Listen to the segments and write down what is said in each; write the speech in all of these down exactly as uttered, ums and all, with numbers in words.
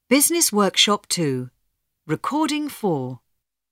Business Workshop two. Recording four.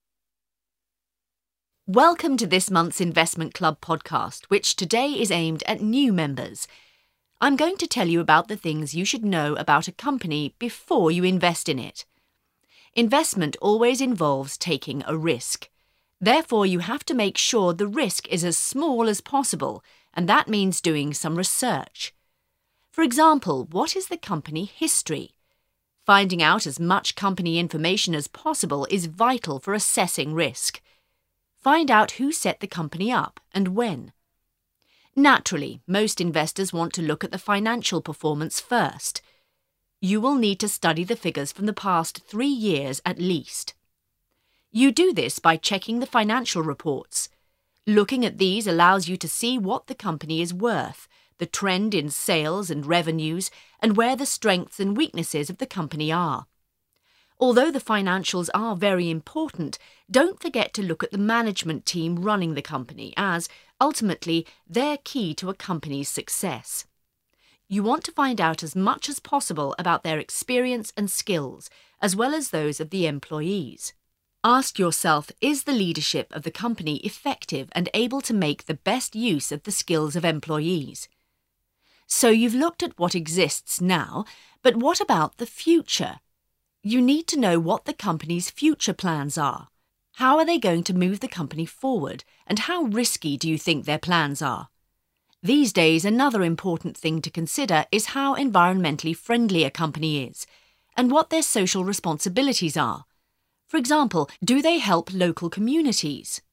Welcome to this month's Investment Club podcast, which today is aimed at new members. I'm going to tell you about the things you should know about a company before you invest in it. Investment always involves taking a risk. Therefore, you have to make sure the risk is as small as possible, and that means doing some research. For example, what is the company history? Finding out as much company information as possible is vital for assessing risk. Find out who set the company up and when. Naturally, most investors want to look at the financial performance first. You will need to study the figures from the past three years at least. You do this by checking the financial reports. Looking at these allows you to see what the company is worth, the trend in sales and revenues, and where the strengths and weaknesses of the company are. Although the financials are very important, don't forget to look at the management team running the company, as, ultimately, they're key to a company's success. You want to find out as much as possible about their experience and skills, as well as those of the employees. Ask yourself, is the leadership of the company effective and able to make the best use of the skills of employees? So you've looked at what exists now, but what about the future? You need to know what the company's future plans are. How are they going to move the company forward, and how risky do you think their plans are? These days, another important thing to consider is how environmentally friendly a company is, and what their social responsibilities are. For example, do they help local communities?